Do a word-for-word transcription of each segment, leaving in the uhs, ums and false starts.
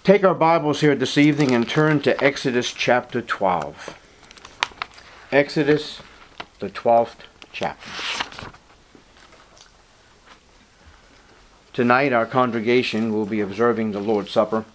Take our Bibles here this evening and turn to Exodus chapter twelve. Exodus, the twelfth chapter. Tonight our congregation will be observing the Lord's Supper.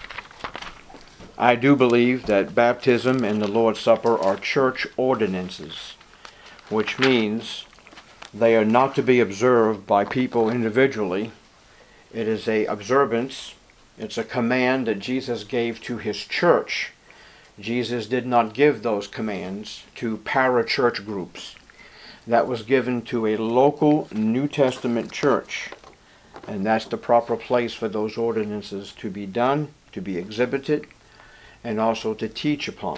I do believe that baptism and the Lord's Supper are church ordinances, which means they are not to be observed by people individually. It is a observance. It's a command that Jesus gave to his church. Jesus did not give those commands to para-church groups. That was given to a local New Testament church. And that's the proper place for those ordinances to be done, to be exhibited, and also to teach upon.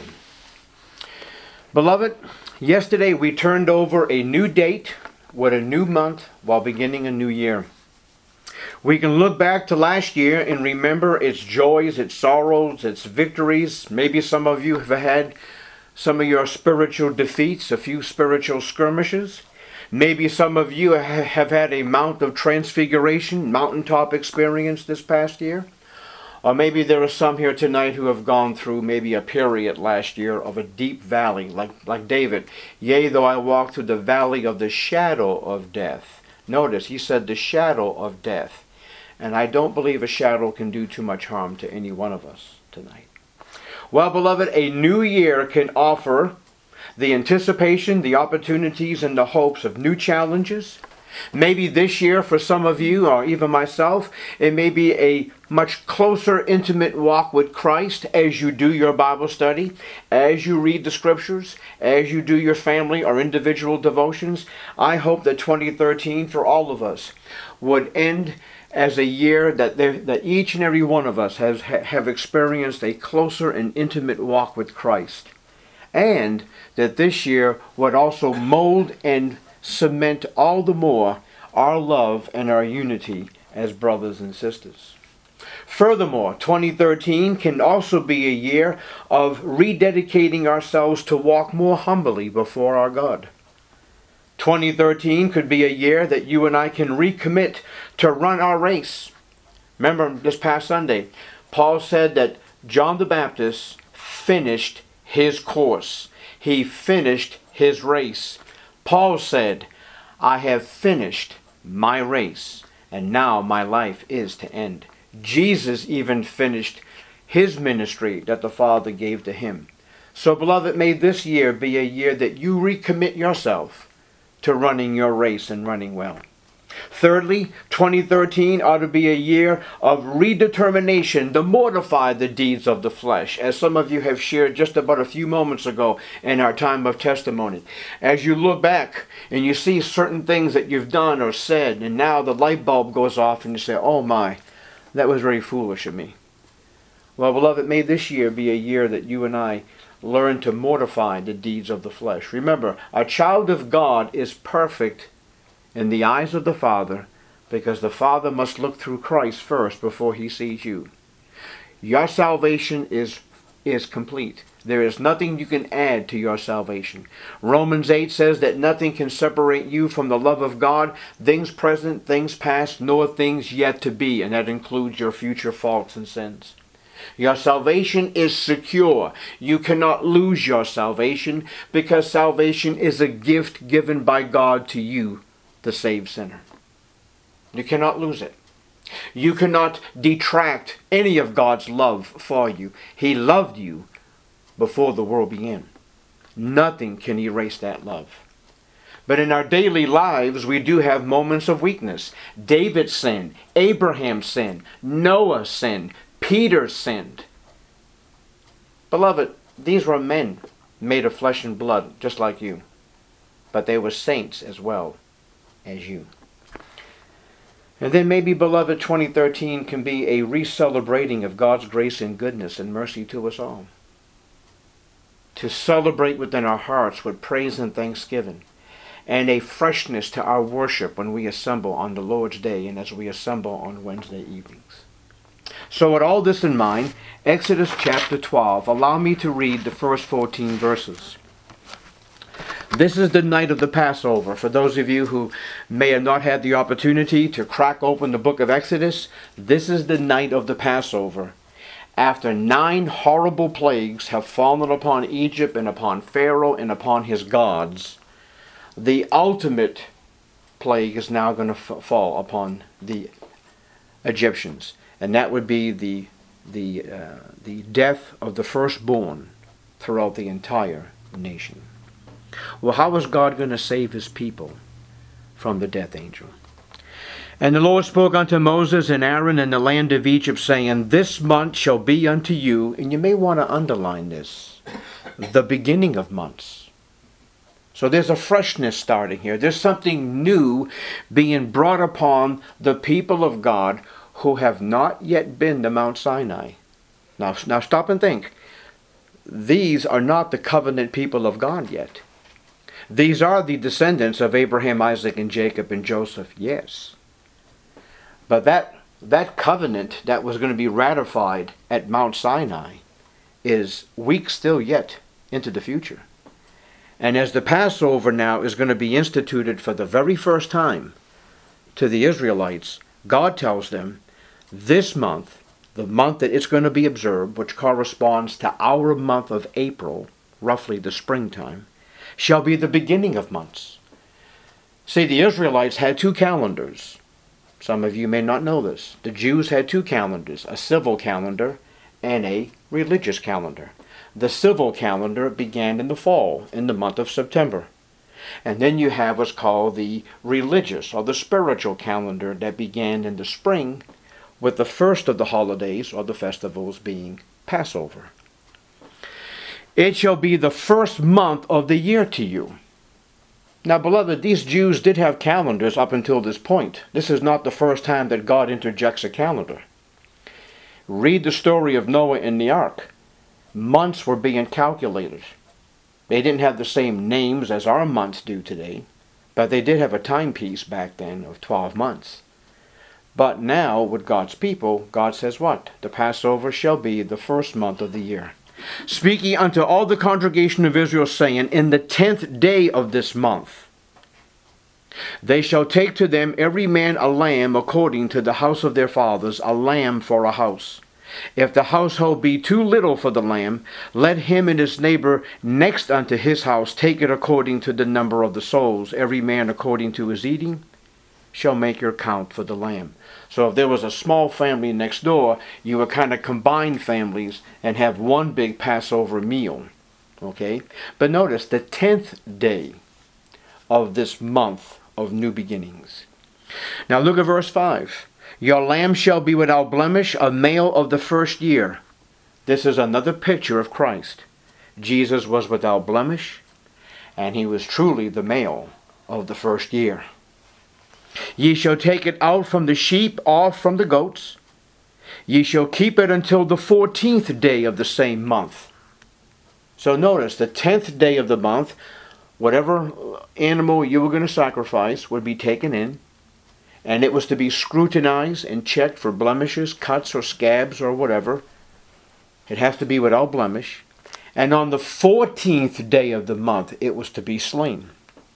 Beloved, yesterday we turned over a new date with a new month while beginning a new year. We can look back to last year and remember its joys, its sorrows, its victories. Maybe some of you have had some of your spiritual defeats, a few spiritual skirmishes. Maybe some of you have had a Mount of Transfiguration, mountaintop experience this past year. Or maybe there are some here tonight who have gone through maybe a period last year of a deep valley, like, like David. Yea, though I walk through the valley of the shadow of death. Notice, he said the shadow of death. And I don't believe a shadow can do too much harm to any one of us tonight. Well, beloved, a new year can offer the anticipation, the opportunities, and the hopes of new challenges. Maybe this year for some of you, or even myself, it may be a much closer, intimate walk with Christ as you do your Bible study, as you read the Scriptures, as you do your family or individual devotions. I hope that twenty thirteen for all of us would end as a year that there, that each and every one of us has have experienced a closer and intimate walk with Christ. And that this year would also mold and cement all the more our love and our unity as brothers and sisters. Furthermore, twenty thirteen can also be a year of rededicating ourselves to walk more humbly before our God. twenty thirteen could be a year that you and I can recommit to run our race. Remember this past Sunday, Paul said that John the Baptist finished his course. He finished his race. Paul said, I have finished my race, and now my life is to end. Jesus even finished his ministry that the Father gave to him. So, beloved, may this year be a year that you recommit yourself to running your race and running well. Thirdly, twenty thirteen ought to be a year of redetermination to mortify the deeds of the flesh, as some of you have shared just about a few moments ago in our time of testimony. As you look back and you see certain things that you've done or said, and now the light bulb goes off and you say, oh my, that was very foolish of me. Well, beloved, may this year be a year that you and I learn to mortify the deeds of the flesh. Remember, a child of God is perfect in the eyes of the Father, because the Father must look through Christ first before he sees you. Your salvation is, is complete. There is nothing you can add to your salvation. Romans eight says that nothing can separate you from the love of God, things present, things past, nor things yet to be, and that includes your future faults and sins. Your salvation is secure. You cannot lose your salvation, because salvation is a gift given by God to you, the saved sinner. You cannot lose it. You cannot detract any of God's love for you. He loved you before the world began. Nothing can erase that love. But in our daily lives, we do have moments of weakness. David sinned. Abraham sinned. Noah sinned. Peter sinned. Beloved, these were men made of flesh and blood, just like you. But they were saints as well as you. And then maybe, beloved, twenty thirteen can be a re-celebrating of God's grace and goodness and mercy to us all. To celebrate within our hearts with praise and thanksgiving, and a freshness to our worship when we assemble on the Lord's Day and as we assemble on Wednesday evenings. So with all this in mind, Exodus chapter twelve, allow me to read the first fourteen verses. This is the night of the Passover. For those of you who may have not had the opportunity to crack open the book of Exodus, this is the night of the Passover. after nine horrible plagues have fallen upon Egypt and upon Pharaoh and upon his gods, the ultimate plague is now going to f- fall upon the Egyptians, and that would be the the uh, the death of the firstborn throughout the entire nation. Well, how is God going to save his people from the death angel? And the Lord spoke unto Moses and Aaron in the land of Egypt, saying, This month shall be unto you, and you may want to underline this, the beginning of months. So there's a freshness starting here. There's something new being brought upon the people of God who have not yet been to Mount Sinai. Now, now stop and think. These are not the covenant people of God yet. These are the descendants of Abraham, Isaac, and Jacob, and Joseph, yes. But that, that covenant that was going to be ratified at Mount Sinai is weeks still yet into the future. And as the Passover now is going to be instituted for the very first time to the Israelites, God tells them, this month, the month that it's going to be observed, which corresponds to our month of April, roughly the springtime, shall be the beginning of months. See, the Israelites had two calendars. Some of you may not know this. The Jews had two calendars, a civil calendar and a religious calendar. The civil calendar began in the fall, in the month of September. And then you have what's called the religious or the spiritual calendar that began in the spring, with the first of the holidays or the festivals being Passover. It shall be the first month of the year to you. Now, beloved, these Jews did have calendars up until this point. This is not the first time that God interjects a calendar. Read the story of Noah and the ark. Months were being calculated. They didn't have the same names as our months do today, but they did have a timepiece back then of twelve months. But now, with God's people, God says what? The Passover shall be the first month of the year. Speaking unto all the congregation of Israel, saying, In the tenth day of this month, they shall take to them every man a lamb according to the house of their fathers, a lamb for a house. If the household be too little for the lamb, let him and his neighbor next unto his house take it according to the number of the souls. Every man according to his eating shall make your count for the lamb. So if there was a small family next door, you would kind of combine families and have one big Passover meal. Okay? But notice the tenth day of this month of new beginnings. Now look at verse five. Your lamb shall be without blemish, a male of the first year. This is another picture of Christ. Jesus was without blemish, and he was truly the male of the first year. Ye shall take it out from the sheep, off from the goats. Ye shall keep it until the fourteenth day of the same month. So notice, the tenth day of the month, whatever animal you were going to sacrifice would be taken in, and it was to be scrutinized and checked for blemishes, cuts, or scabs, or whatever. It has to be without blemish. And on the fourteenth day of the month, it was to be slain.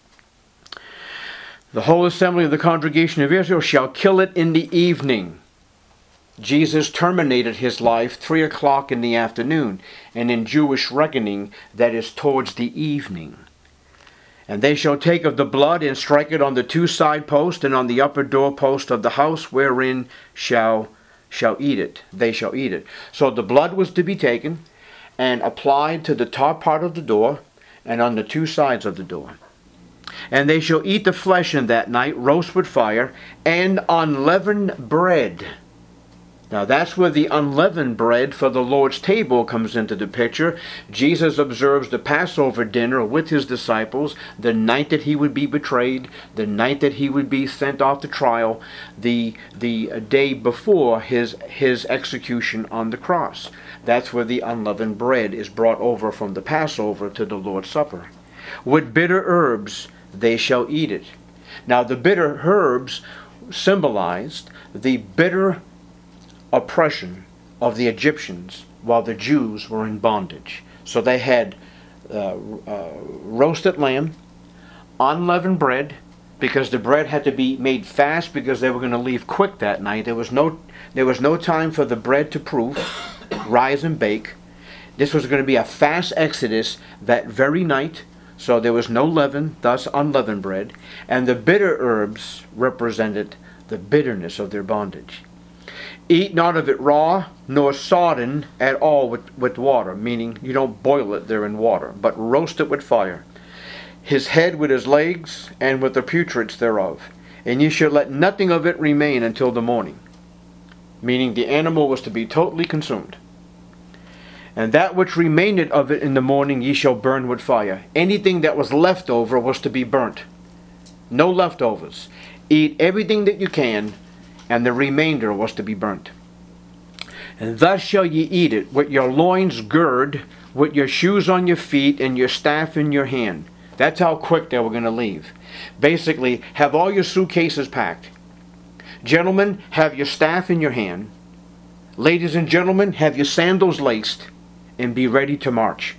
The whole assembly of the congregation of Israel shall kill it in the evening. Jesus terminated his life three o'clock in the afternoon, and in Jewish reckoning, that is towards the evening. And they shall take of the blood and strike it on the two side posts and on the upper door post of the house wherein shall shall eat it. They shall eat it. So the blood was to be taken and applied to the top part of the door and on the two sides of the door. And they shall eat the flesh in that night, roast with fire, and unleavened bread. Now that's where the unleavened bread for the Lord's table comes into the picture. Jesus observes the Passover dinner with his disciples the night that he would be betrayed, the night that he would be sent off to trial, the, the day before his, his execution on the cross. That's where the unleavened bread is brought over from the Passover to the Lord's Supper. With bitter herbs they shall eat it. Now the bitter herbs symbolized the bitter oppression of the Egyptians while the Jews were in bondage. So they had uh, uh, roasted lamb, unleavened bread, because the bread had to be made fast because they were going to leave quick that night. There was no, there was no time for the bread to proof. rise and bake. This was going to be a fast exodus that very night, so there was no leaven, thus unleavened bread, and the bitter herbs represented the bitterness of their bondage. Eat not of it raw, nor sodden at all with, with water, meaning you don't boil it there in water, but roast it with fire. His head with his legs, and with the putreds thereof. And ye shall let nothing of it remain until the morning. Meaning the animal was to be totally consumed. And that which remained of it in the morning ye shall burn with fire. Anything that was left over was to be burnt. No leftovers. Eat everything that you can, and the remainder was to be burnt. And thus shall ye eat it, with your loins girded, with your shoes on your feet, and your staff in your hand. That's how quick they were going to leave. Basically, have all your suitcases packed. Gentlemen, have your staff in your hand. Ladies and gentlemen, have your sandals laced, and be ready to march.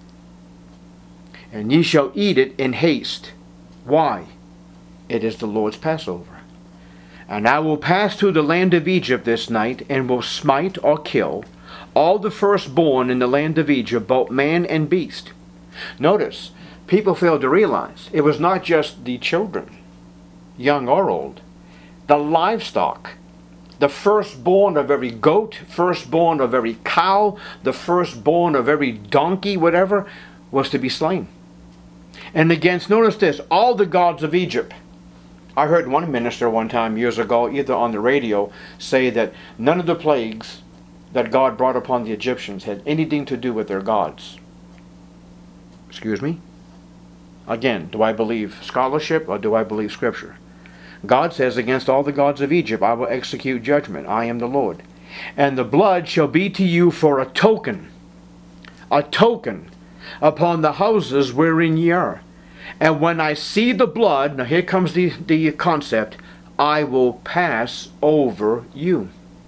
And ye shall eat it in haste. Why? It is the Lord's Passover. And I will pass through the land of Egypt this night, and will smite or kill all the firstborn in the land of Egypt, both man and beast. Notice, people fail to realize it was not just the children, young or old, the livestock, the firstborn of every goat, firstborn of every cow, the firstborn of every donkey, whatever, was to be slain. And against, notice this, all the gods of Egypt. I heard one minister one time years ago, either on the radio, say that none of the plagues that God brought upon the Egyptians had anything to do with their gods. Excuse me? Again, do I believe scholarship or do I believe Scripture? God says, against all the gods of Egypt I will execute judgment. I am the Lord. And the blood shall be to you for a token, a token upon the houses wherein ye are. And when I see the blood, now here comes the, the concept, I will pass over you.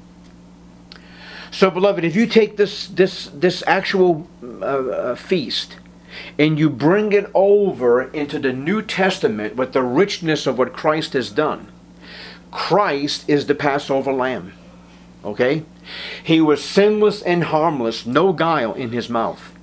So, beloved, if you take this, this, this actual uh, uh, feast, and you bring it over into the New Testament with the richness of what Christ has done. Christ is the Passover lamb. Okay? He was sinless and harmless, no guile in his mouth.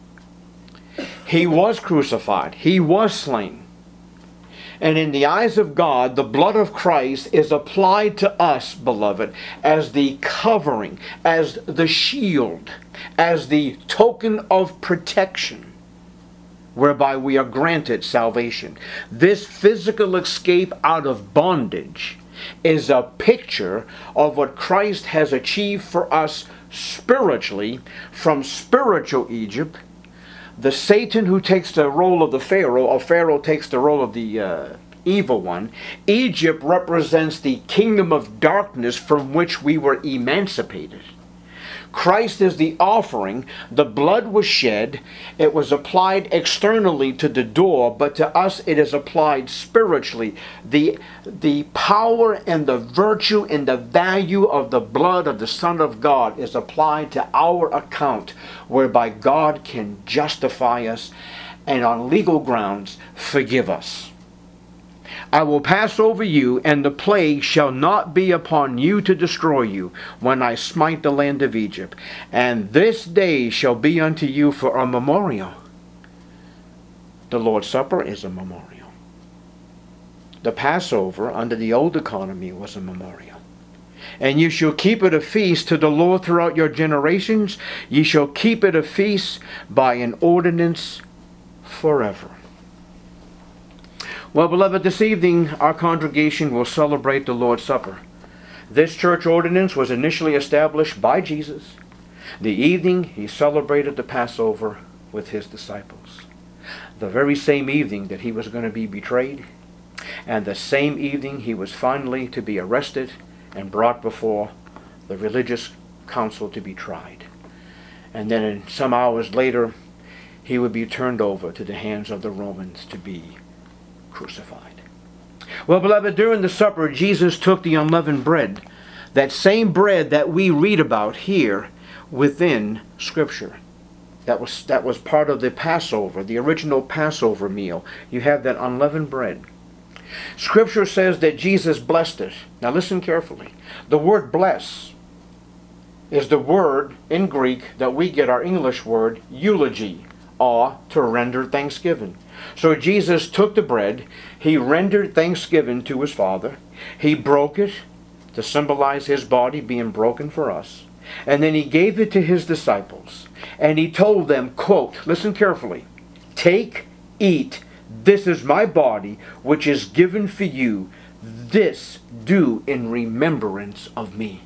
He was crucified. He was slain. And in the eyes of God, the blood of Christ is applied to us, beloved, as the covering, as the shield, as the token of protection, whereby we are granted salvation. This physical escape out of bondage is a picture of what Christ has achieved for us spiritually from spiritual Egypt. The Satan who takes the role of the Pharaoh, or Pharaoh takes the role of the uh, evil one. Egypt represents the kingdom of darkness from which we were emancipated. Christ is the offering. The blood was shed. It was applied externally to the door, but to us it is applied spiritually. The, the power and the virtue and the value of the blood of the Son of God is applied to our account, whereby God can justify us and on legal grounds forgive us. I will pass over you, and the plague shall not be upon you to destroy you, when I smite the land of Egypt. And this day shall be unto you for a memorial. The Lord's Supper is a memorial. The Passover under the old economy was a memorial. And you shall keep it a feast to the Lord throughout your generations. Ye shall keep it a feast by an ordinance forever. Well, beloved, this evening our congregation will celebrate the Lord's Supper. This church ordinance was initially established by Jesus. The evening he celebrated the Passover with his disciples. The very same evening that he was going to be betrayed, and the same evening he was finally to be arrested and brought before the religious council to be tried. And then in some hours later, he would be turned over to the hands of the Romans to be crucified. Well, beloved, during the supper, Jesus took the unleavened bread, that same bread that we read about here within Scripture. That was, that was part of the Passover, the original Passover meal. You have that unleavened bread. Scripture says that Jesus blessed it. Now listen carefully. The word bless is the word in Greek that we get our English word eulogy, or to render thanksgiving. So Jesus took the bread, he rendered thanksgiving to his Father, he broke it to symbolize his body being broken for us, and then he gave it to his disciples, and he told them, quote, listen carefully, "Take, eat, this is my body, which is given for you. This do in remembrance of me."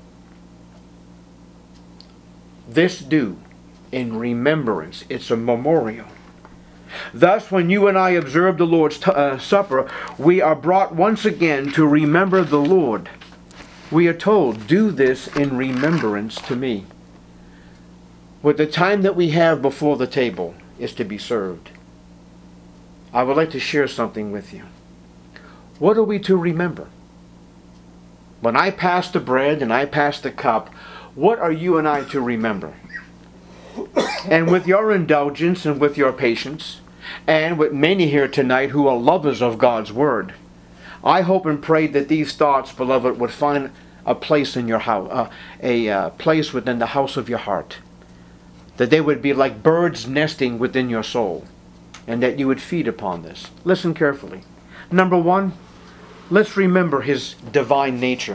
This do in remembrance. It's a memorial. Thus, when you and I observe the Lord's t- uh, Supper, we are brought once again to remember the Lord. We are told, do this in remembrance to me. With the time that we have before the table is to be served, I would like to share something with you. What are we to remember? When I pass the bread and I pass the cup, what are you and I to remember? And with your indulgence and with your patience, and with many here tonight who are lovers of God's Word, I hope and pray that these thoughts, beloved, would find a place in your house, uh, a uh, place within the house of your heart. That they would be like birds nesting within your soul, and that you would feed upon this. Listen carefully. Number one, let's remember His divine nature.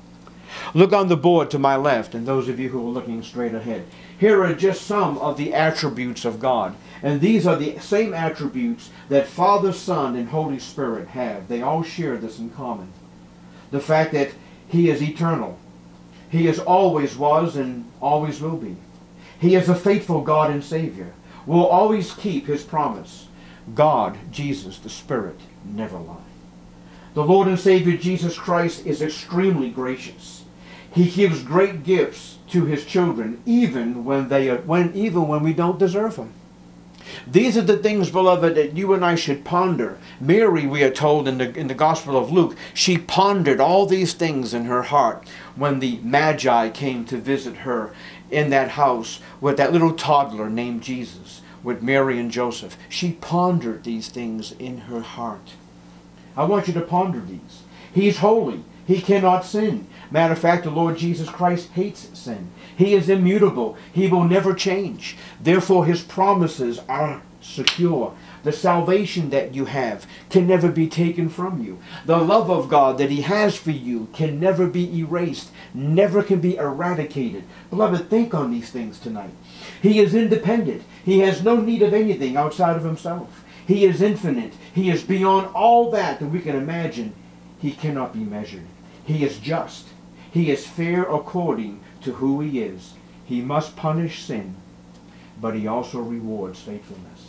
Look on the board to my left, and those of you who are looking straight ahead. Here are just some of the attributes of God. And these are the same attributes that Father, Son, and Holy Spirit have. They all share this in common. The fact that He is eternal. He is always was and always will be. He is a faithful God and Savior. Will always keep His promise. God, Jesus, the Spirit, never lie. The Lord and Savior Jesus Christ is extremely gracious. He gives great gifts to His children, even when they are, when even when we don't deserve them. These are the things, beloved, that you and I should ponder. Mary, we are told in the in the Gospel of Luke, she pondered all these things in her heart when the Magi came to visit her in that house with that little toddler named Jesus, with Mary and Joseph. She pondered these things in her heart. I want you to ponder these. He's holy. He cannot sin. Matter of fact, the Lord Jesus Christ hates sin. He is immutable. He will never change. Therefore, His promises are secure. The salvation that you have can never be taken from you. The love of God that He has for you can never be erased, never can be eradicated. Beloved, think on these things tonight. He is independent. He has no need of anything outside of Himself. He is infinite. He is beyond all that that we can imagine. He cannot be measured. He is just. He is fair according to who He is. He must punish sin, but He also rewards faithfulness.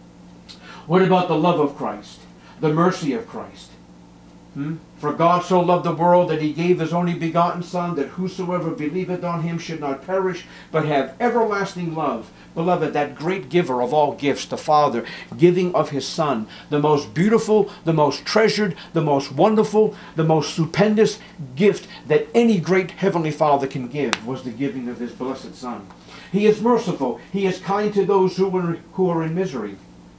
What about the love of Christ? The mercy of Christ? Hmm? For God so loved the world that He gave His only begotten Son, that whosoever believeth on Him should not perish, but have everlasting love. Beloved, that great giver of all gifts, the Father, giving of His Son, the most beautiful, the most treasured, the most wonderful, the most stupendous gift that any great Heavenly Father can give, was the giving of His blessed Son. He is merciful. He is kind to those who are, who are in misery.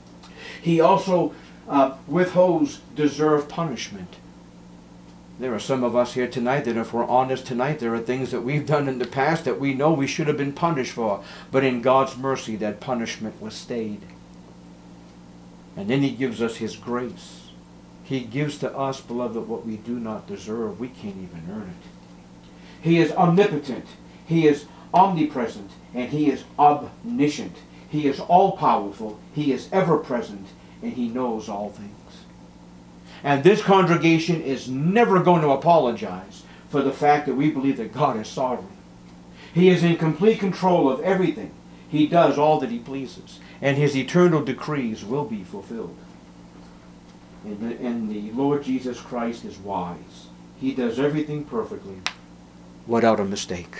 He also uh, withholds deserved punishment. There are some of us here tonight that, if we're honest tonight, there are things that we've done in the past that we know we should have been punished for. But in God's mercy, that punishment was stayed. And then He gives us His grace. He gives to us, beloved, what we do not deserve. We can't even earn it. He is omnipotent. He is omnipresent. And He is omniscient. He is all-powerful. He is ever-present. And He knows all things. And this congregation is never going to apologize for the fact that we believe that God is sovereign. He is in complete control of everything. He does all that He pleases. And His eternal decrees will be fulfilled. And the, and the Lord Jesus Christ is wise. He does everything perfectly, without a mistake.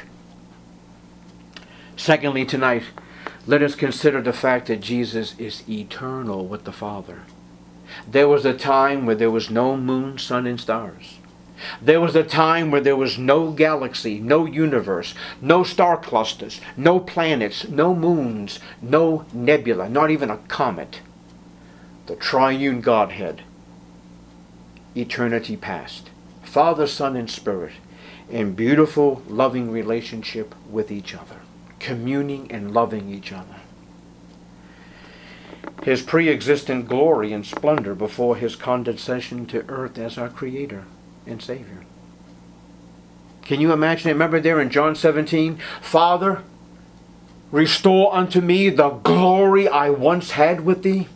Secondly, tonight, let us consider the fact that Jesus is eternal with the Father. There was a time where there was no moon, sun, and stars. There was a time where there was no galaxy, no universe, no star clusters, no planets, no moons, no nebula, not even a comet. The triune Godhead, eternity past, Father, Son, and Spirit, in beautiful, loving relationship with each other, communing and loving each other. His pre-existent glory and splendor before his condescension to earth as our Creator and Savior. Can you imagine it? Remember there in John seventeen, Father, restore unto me the glory I once had with thee.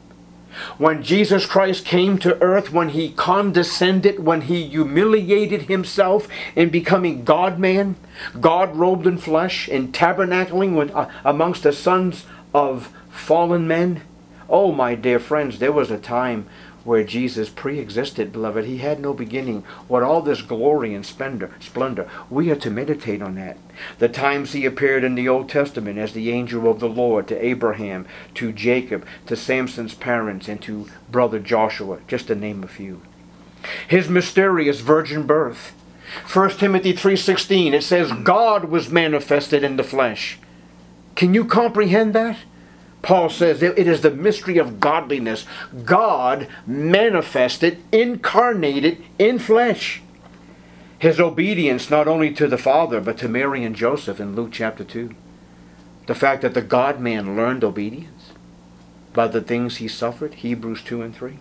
When Jesus Christ came to earth, when he condescended, when he humiliated himself in becoming God-man, God robed in flesh, and tabernacling with, uh, amongst the sons of fallen men. Oh, my dear friends, there was a time where Jesus pre-existed, beloved. He had no beginning. What all this glory and splendor, splendor, we are to meditate on that. The times he appeared in the Old Testament as the angel of the Lord to Abraham, to Jacob, to Samson's parents, and to brother Joshua, just to name a few. His mysterious virgin birth. First Timothy three sixteen, it says, God was manifested in the flesh. Can you comprehend that? Paul says it is the mystery of godliness. God manifested, incarnated in flesh. His obedience not only to the Father, but to Mary and Joseph in Luke chapter two. The fact that the God-man learned obedience by the things he suffered, Hebrews two and three.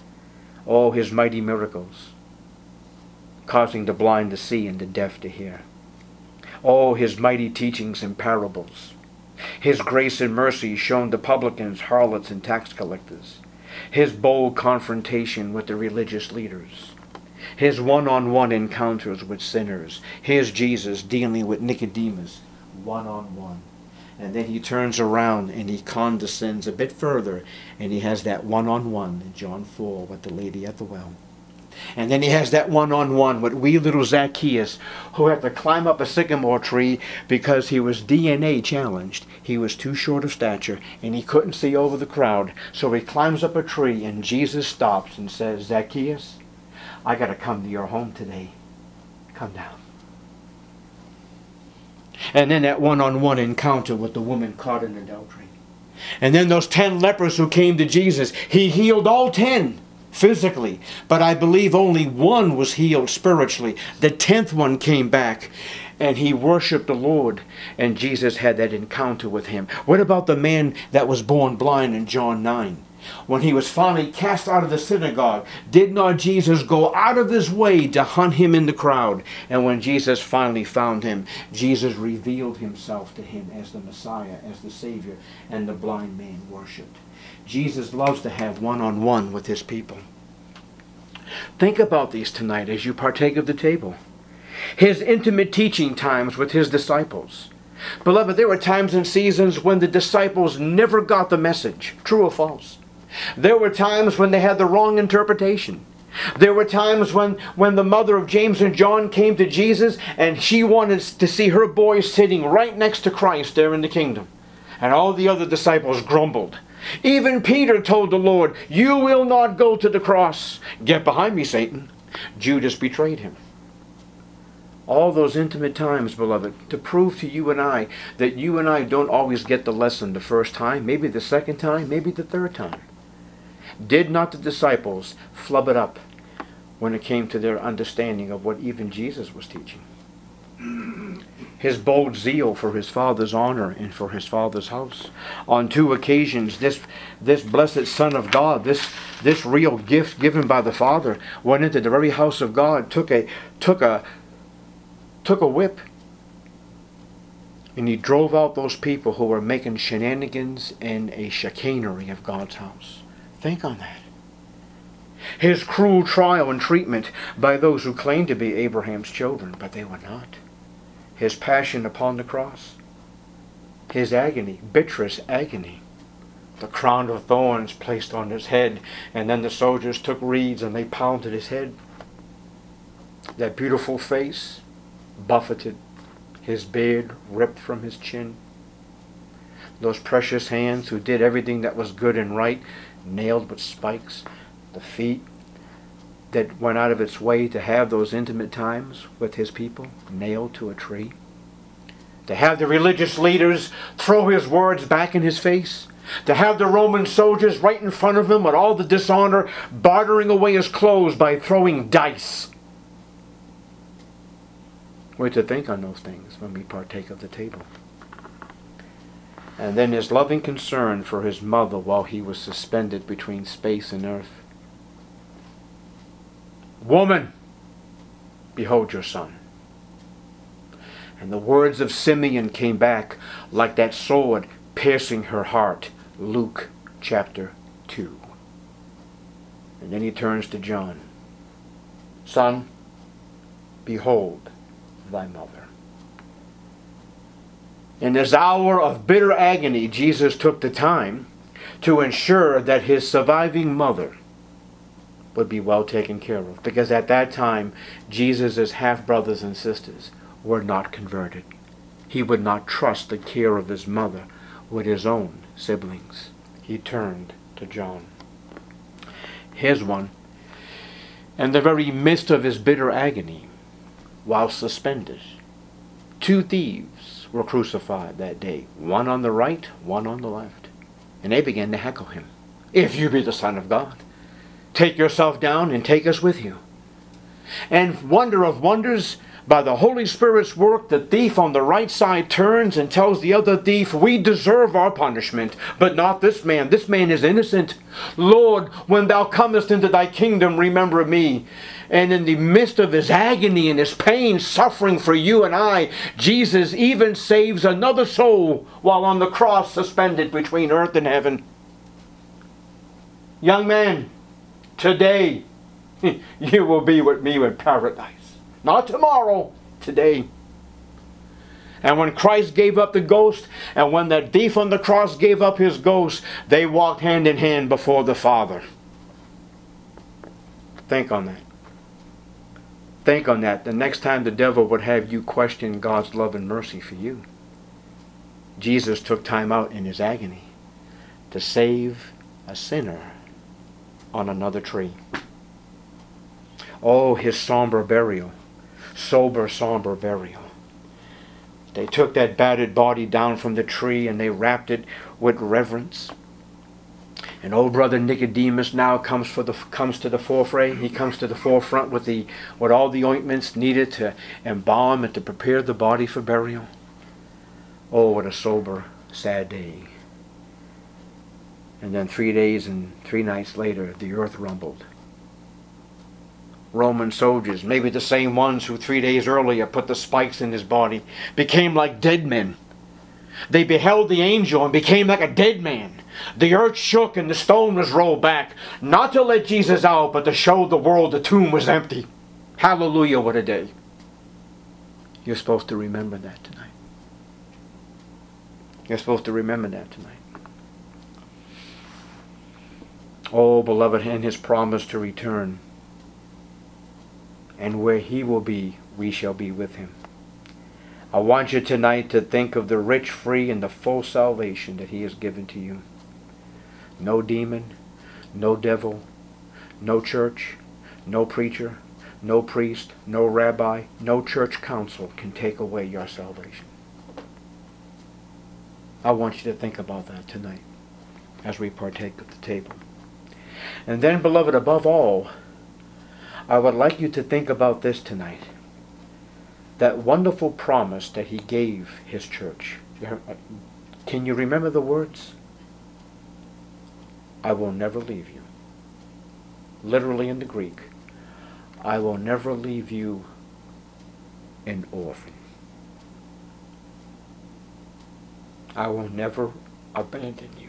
Oh, his mighty miracles, causing the blind to see and the deaf to hear. Oh, his mighty teachings and parables. His grace and mercy shown to publicans, harlots, and tax collectors. His bold confrontation with the religious leaders. His one-on-one encounters with sinners. Here's Jesus dealing with Nicodemus one-on-one. And then he turns around and he condescends a bit further, and he has that one-on-one in John four with the lady at the well. And then he has that one-on-one with wee little Zacchaeus, who had to climb up a sycamore tree because he was D N A challenged. He was too short of stature and he couldn't see over the crowd. So he climbs up a tree and Jesus stops and says, Zacchaeus, I got to come to your home today. Come down. And then that one-on-one encounter with the woman caught in adultery. And then those ten lepers who came to Jesus, he healed all ten. Physically, but I believe only one was healed spiritually. The tenth one came back and he worshiped the Lord, and Jesus had that encounter with him. What about the man that was born blind in John nine? When he was finally cast out of the synagogue, did not Jesus go out of his way to hunt him in the crowd? And when Jesus finally found him, Jesus revealed himself to him as the Messiah, as the Savior, and the blind man worshipped. Jesus loves to have one-on-one with his people. Think about these tonight as you partake of the table. His intimate teaching times with his disciples. Beloved, there were times and seasons when the disciples never got the message, true or false. There were times when they had the wrong interpretation. There were times when, when the mother of James and John came to Jesus and she wanted to see her boy sitting right next to Christ there in the kingdom. And all the other disciples grumbled. Even Peter told the Lord, you will not go to the cross. Get behind me, Satan. Judas betrayed him. All those intimate times, beloved, to prove to you and I that you and I don't always get the lesson the first time, maybe the second time, maybe the third time. Did not the disciples flub it up when it came to their understanding of what even Jesus was teaching? His bold zeal for his Father's honor and for his Father's house. On two occasions, this this blessed Son of God, this this real gift given by the Father, went into the very house of God, took a took a took a whip, and he drove out those people who were making shenanigans and a chicanery of God's house. Think on that. His cruel trial and treatment by those who claimed to be Abraham's children, but they were not. His passion upon the cross. His agony, bitterest agony. The crown of thorns placed on his head, and then the soldiers took reeds and they pounded his head. That beautiful face, buffeted, his beard ripped from his chin. Those precious hands who did everything that was good and right, nailed with spikes. The feet that went out of its way to have those intimate times with his people, nailed to a tree. To have the religious leaders throw his words back in his face. To have the Roman soldiers right in front of him with all the dishonor, bartering away his clothes by throwing dice. We're to think on those things when we partake of the table. And then his loving concern for his mother while he was suspended between space and earth. Woman, behold your son. And the words of Simeon came back like that sword piercing her heart. Luke chapter two. And then he turns to John. Son, behold thy mother. In this hour of bitter agony, Jesus took the time to ensure that his surviving mother would be well taken care of. Because at that time, Jesus' half-brothers and sisters were not converted. He would not trust the care of his mother with his own siblings. He turned to John. Here's one. In the very midst of his bitter agony, while suspended, two thieves were crucified that day, one on the right, one on the left. And they began to heckle him. If you be the Son of God, take yourself down and take us with you. And wonder of wonders, by the Holy Spirit's work, the thief on the right side turns and tells the other thief, we deserve our punishment, but not this man. This man is innocent. Lord, when thou comest into thy kingdom, remember me. And in the midst of his agony and his pain, suffering for you and I, Jesus even saves another soul while on the cross suspended between earth and heaven. Young man, today you will be with me in paradise. Not tomorrow, today. And when Christ gave up the ghost, and when that thief on the cross gave up his ghost, they walked hand in hand before the Father. Think on that. Think on that. The next time the devil would have you question God's love and mercy for you, Jesus took time out in his agony to save a sinner on another tree. Oh, his somber burial. Sober, somber burial. They took that battered body down from the tree and they wrapped it with reverence. And old brother Nicodemus now comes for the comes to the forefront. He comes to the forefront with the with all the ointments needed to embalm and to prepare the body for burial. Oh, what a sober, sad day. And then three days and three nights later, the earth rumbled. Roman soldiers, maybe the same ones who three days earlier put the spikes in his body, became like dead men. They beheld the angel and became like a dead man. The earth shook and the stone was rolled back, not to let Jesus out, but to show the world the tomb was empty. Hallelujah, what a day. You're supposed to remember that tonight. You're supposed to remember that tonight. Oh, beloved, and his promise to return. And where he will be, we shall be with him. I want you tonight to think of the rich, free, and the full salvation that he has given to you. No demon, no devil, no church, no preacher, no priest, no rabbi, no church council can take away your salvation. I want you to think about that tonight as we partake of the table. And then, beloved, above all, I would like you to think about this tonight. That wonderful promise that he gave his church. Can you remember the words? I will never leave you. Literally in the Greek, I will never leave you an orphan. I will never abandon you.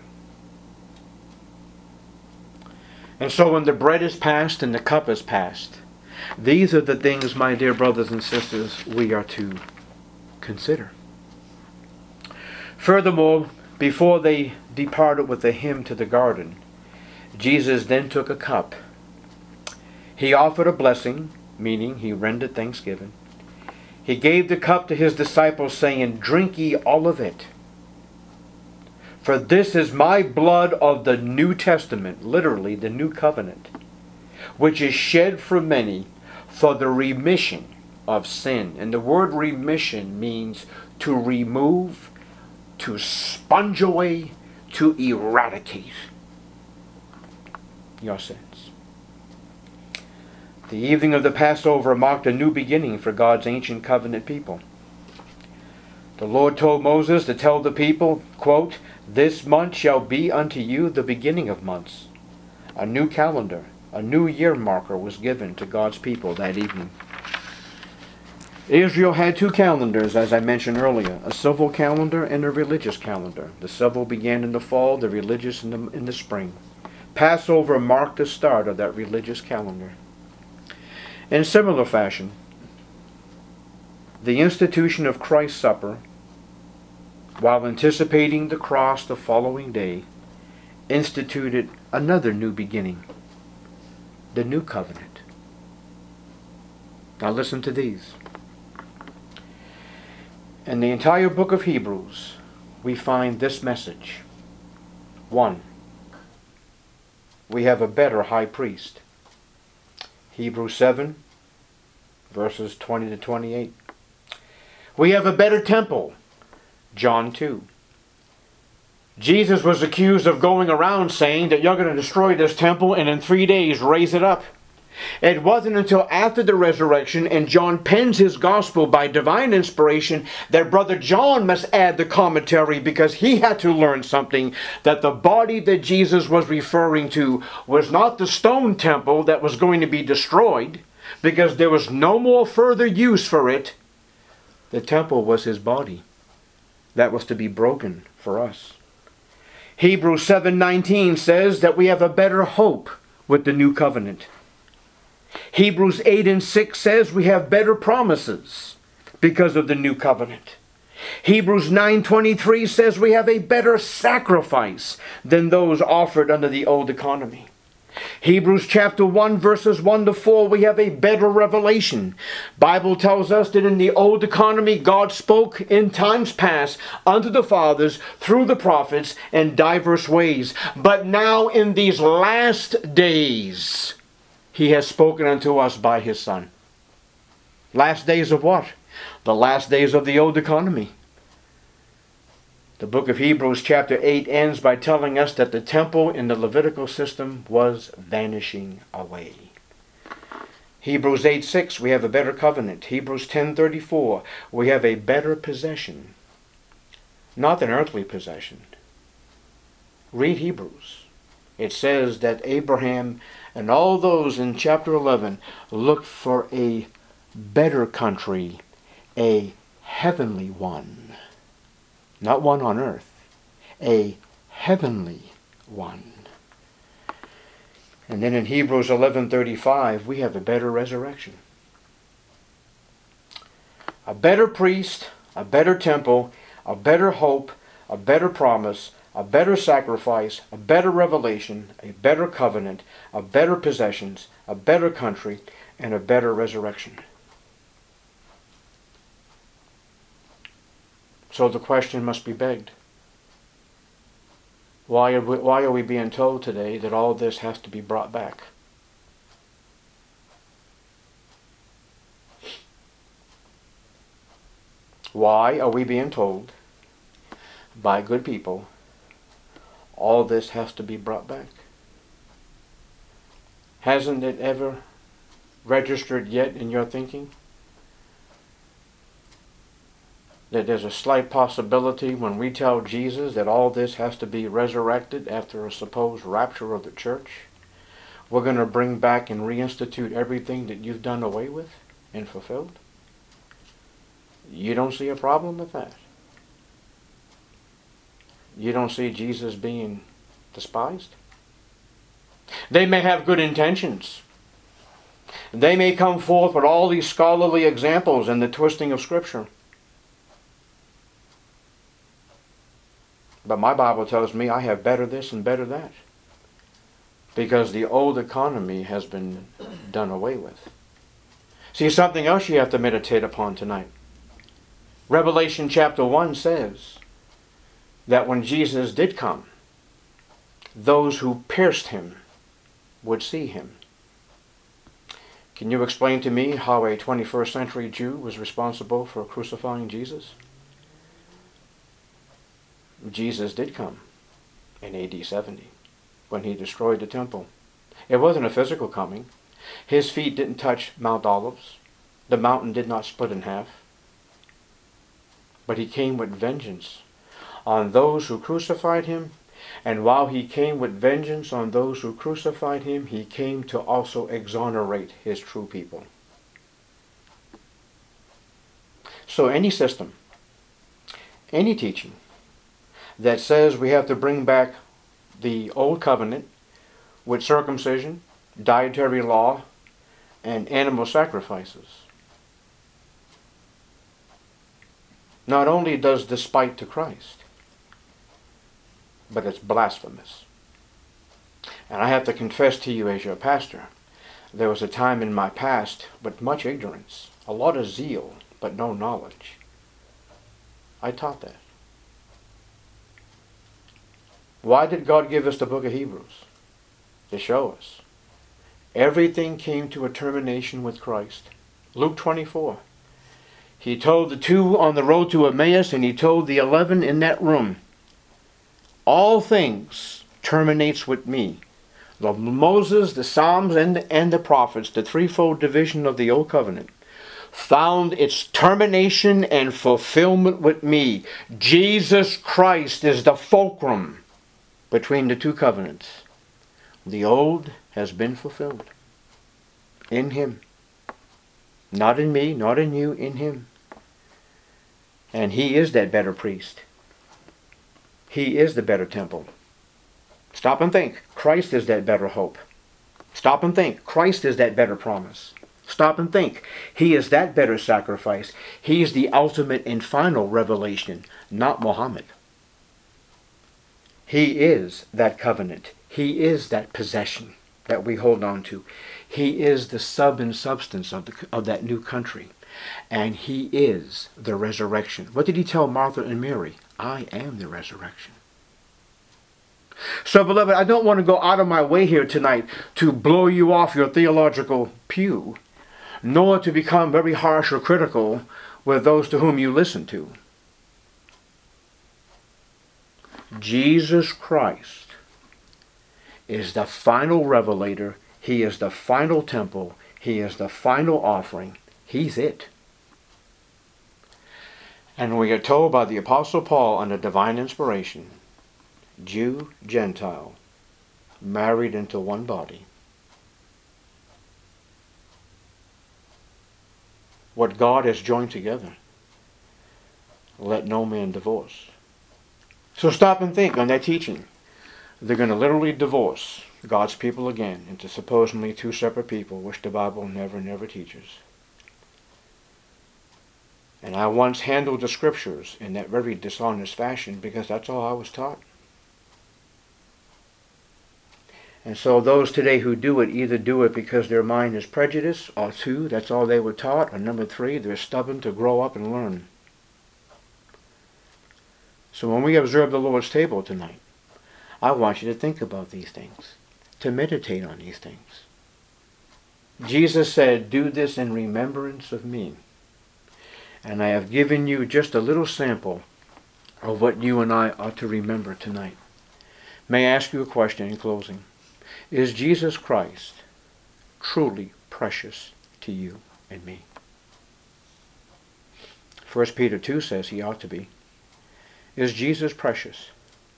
And so when the bread is passed and the cup is passed, these are the things, my dear brothers and sisters, we are to consider. Furthermore, before they departed with the hymn to the garden, Jesus then took a cup. He offered a blessing, meaning he rendered thanksgiving. He gave the cup to his disciples, saying, drink ye all of it. For this is my blood of the New Testament, literally the New Covenant, which is shed for many for the remission of sin. And the word remission means to remove, to sponge away, to eradicate your sins. The evening of the Passover marked a new beginning for God's ancient covenant people. The Lord told Moses to tell the people, quote, "This month shall be unto you the beginning of months." A new calendar, a new year marker was given to God's people that evening. Israel had two calendars, as I mentioned earlier, a civil calendar and a religious calendar. The civil began in the fall, the religious in the, in the spring. Passover marked the start of that religious calendar. In similar fashion, the institution of Christ's Supper, while anticipating the cross the following day, instituted another new beginning, the new covenant. Now listen to these. In the entire book of Hebrews, we find this message. One, we have a better high priest. Hebrews seven, verses twenty to twenty-eight. We have a better temple. John two. Jesus was accused of going around saying that you're going to destroy this temple and in three days raise it up. It wasn't until after the resurrection and John pens his gospel by divine inspiration that Brother John must add the commentary, because he had to learn something, that the body that Jesus was referring to was not the stone temple that was going to be destroyed, because there was no more further use for it. The temple was his body that was to be broken for us. Hebrews seven nineteen says that we have a better hope with the new covenant. Hebrews eight and six says we have better promises because of the new covenant. Hebrews nine twenty-three says we have a better sacrifice than those offered under the old economy. Hebrews chapter one verses one to four, we have a better revelation. Bible tells us that in the old economy God spoke in times past unto the fathers through the prophets in diverse ways. But now in these last days he has spoken unto us by his Son. Last days of what? The last days of the old economy. The book of Hebrews chapter eight ends by telling us that the temple in the Levitical system was vanishing away. Hebrews eight six, we have a better covenant. Hebrews ten thirty-four, we have a better possession. Not an earthly possession. Read Hebrews. It says that Abraham and all those in chapter eleven looked for a better country, a heavenly one. Not one on earth, a heavenly one. And then in Hebrews eleven thirty-five, we have a better resurrection. A better priest, a better temple, a better hope, a better promise, a better sacrifice, a better revelation, a better covenant, a better possessions, a better country, and a better resurrection. So the question must be begged. Why are we, why are we being told today that all this has to be brought back? Why are we being told by good people all this has to be brought back? Hasn't it ever registered yet in your thinking that there's a slight possibility when we tell Jesus that all this has to be resurrected after a supposed rapture of the church, we're going to bring back and reinstitute everything that you've done away with and fulfilled? You don't see a problem with that? You don't see Jesus being despised? They may have good intentions. They may come forth with all these scholarly examples and the twisting of Scripture. But my Bible tells me I have better this and better that, because the old economy has been done away with. See, something else you have to meditate upon tonight. Revelation chapter one says that when Jesus did come, those who pierced him would see him. Can you explain to me how a twenty-first century Jew was responsible for crucifying Jesus? Jesus did come in A D seventy when he destroyed the temple. It wasn't a physical coming. His feet didn't touch Mount Olives. The mountain did not split in half. But he came with vengeance on those who crucified him. And while he came with vengeance on those who crucified him, he came to also exonerate his true people. So any system, any teaching that says we have to bring back the old covenant with circumcision, dietary law, and animal sacrifices, not only does despite to Christ, but it's blasphemous. And I have to confess to you as your pastor, there was a time in my past with much ignorance, a lot of zeal, but no knowledge. I taught that. Why did God give us the book of Hebrews? To show us. Everything came to a termination with Christ. Luke twenty-four. He told the two on the road to Emmaus, and he told the eleven in that room, all things terminates with me. The Moses, the Psalms, and the, and the prophets, the threefold division of the Old Covenant, found its termination and fulfillment with me. Jesus Christ is the fulcrum between the two covenants. The old has been fulfilled in him. Not in me, not in you, in him. And he is that better priest. He is the better temple. Stop and think. Christ is that better hope. Stop and think. Christ is that better promise. Stop and think. He is that better sacrifice. He is the ultimate and final revelation, not Muhammad. He is that covenant. He is that possession that we hold on to. He is the sub and substance of, the, of that new country. And he is the resurrection. What did he tell Martha and Mary? I am the resurrection. So, beloved, I don't want to go out of my way here tonight to blow you off your theological pew, nor to become very harsh or critical with those to whom you listen to. Jesus Christ is the final revelator. He is the final temple. He is the final offering. He's it. And we are told by the Apostle Paul under divine inspiration, Jew, Gentile, married into one body. What God has joined together, let no man divorce. So stop and think on that teaching. They're going to literally divorce God's people again into supposedly two separate people, which the Bible never, never teaches. And I once handled the scriptures in that very dishonest fashion because that's all I was taught. And so those today who do it either do it because their mind is prejudiced, or two, that's all they were taught, or number three, they're stubborn to grow up and learn. So when we observe the Lord's table tonight, I want you to think about these things, to meditate on these things. Jesus said, do this in remembrance of me. And I have given you just a little sample of what you and I ought to remember tonight. May I ask you a question in closing? Is Jesus Christ truly precious to you and me? First Peter two says he ought to be. Is Jesus precious?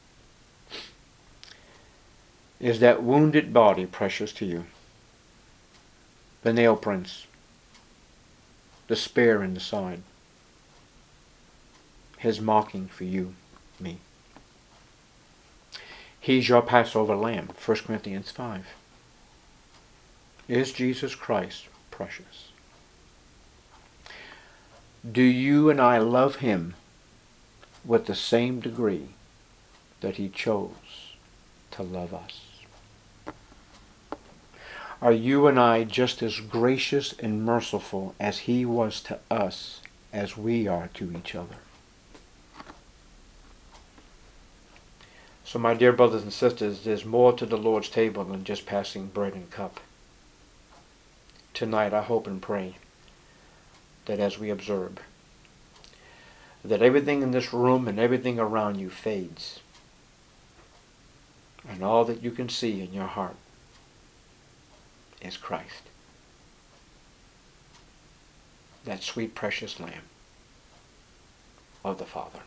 Is that wounded body precious to you? The nail prints, the spear in the side, his mocking for you, me. He's your Passover lamb, First Corinthians five. Is Jesus Christ precious? Do you and I love him with the same degree that he chose to love us? Are you and I just as gracious and merciful as he was to us as we are to each other? So my dear brothers and sisters, there's more to the Lord's table than just passing bread and cup. Tonight I hope and pray that as we observe, that everything in this room and everything around you fades. And all that you can see in your heart is Christ. that sweet precious Lamb of the Father.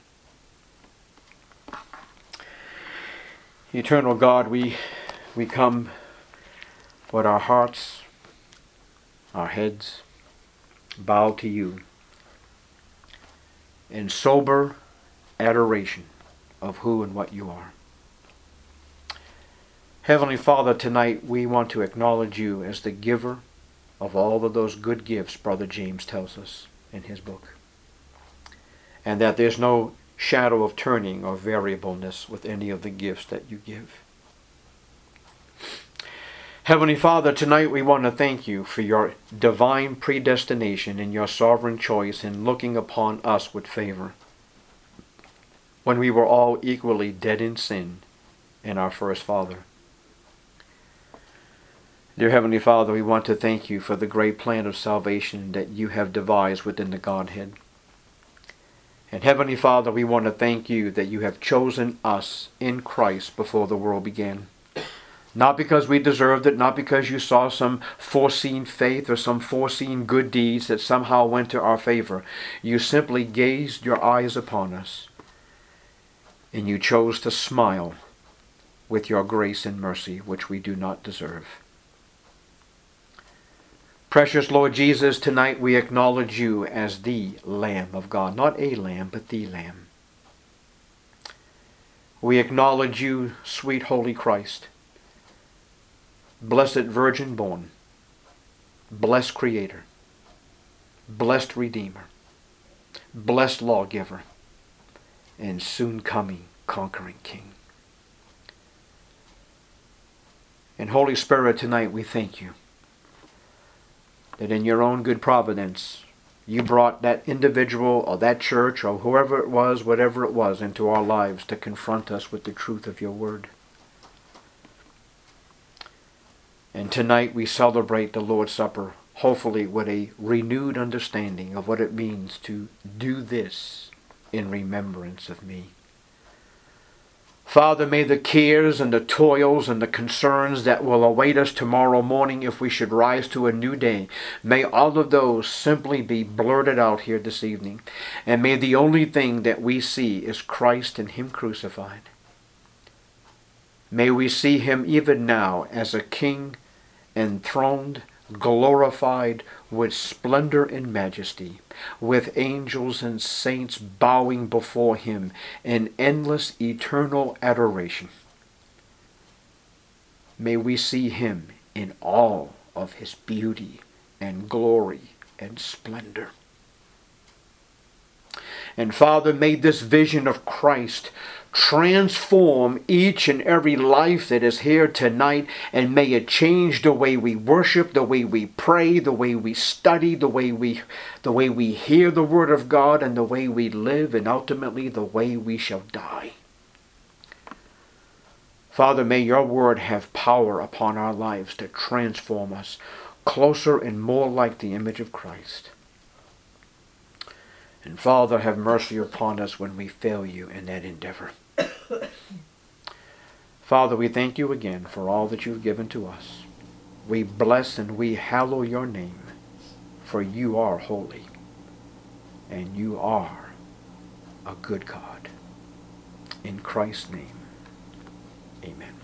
Eternal God, we, we come with our hearts, our heads bowed to you in sober adoration of who and what you are. Heavenly Father, tonight we want to acknowledge you as the giver of all of those good gifts Brother James tells us in his book. And that there's no shadow of turning or variableness with any of the gifts that you give. Heavenly Father, tonight we want to thank you for your divine predestination and your sovereign choice in looking upon us with favor when we were all equally dead in sin in our first father. Dear Heavenly Father, we want to thank you for the great plan of salvation that you have devised within the Godhead. And Heavenly Father, we want to thank you that you have chosen us in Christ before the world began. Not because we deserved it, not because you saw some foreseen faith or some foreseen good deeds that somehow went to our favor. You simply gazed your eyes upon us, and you chose to smile with your grace and mercy, which we do not deserve. Precious Lord Jesus, tonight we acknowledge you as the Lamb of God. Not a lamb, but the Lamb. We acknowledge you, sweet Holy Christ, blessed Virgin born, blessed Creator, blessed Redeemer, blessed Lawgiver, and soon coming conquering King. And Holy Spirit, tonight we thank you that in your own good providence you brought that individual or that church or whoever it was, whatever it was, into our lives to confront us with the truth of your word. And tonight we celebrate the Lord's Supper, hopefully with a renewed understanding of what it means to do this in remembrance of me. Father, may the cares and the toils and the concerns that will await us tomorrow morning if we should rise to a new day, may all of those simply be blurted out here this evening. And may the only thing that we see is Christ and Him crucified. May we see Him even now as a King, enthroned, glorified with splendor and majesty, with angels and saints bowing before Him in endless eternal adoration. May we see Him in all of His beauty and glory and splendor. And Father, may this vision of Christ transform each and every life that is here tonight, and may it change the way we worship, the way we pray, the way we study, the way we the way we hear the Word of God, and the way we live, and ultimately the way we shall die. Father, may your Word have power upon our lives to transform us closer and more like the image of Christ. And Father, have mercy upon us when we fail you in that endeavor. Father, we thank you again for all that you've given to us. We bless and we hallow your name, for you are holy, and you are a good God. In Christ's name, amen.